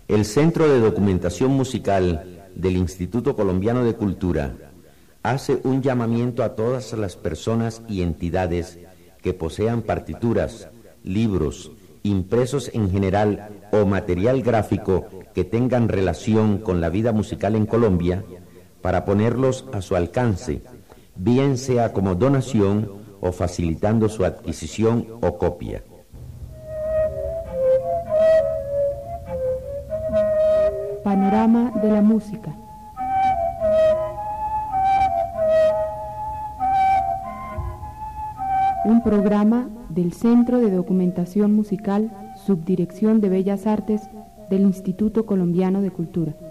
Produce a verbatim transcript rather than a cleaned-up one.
El Centro de Documentación Musical del Instituto Colombiano de Cultura hace un llamamiento a todas las personas y entidades que posean partituras, libros, impresos en general o material gráfico que tengan relación con la vida musical en Colombia, para ponerlos a su alcance, bien sea como donación o facilitando su adquisición o copia. Panorama de la música. Un programa del Centro de Documentación Musical, Subdirección de Bellas Artes del Instituto Colombiano de Cultura.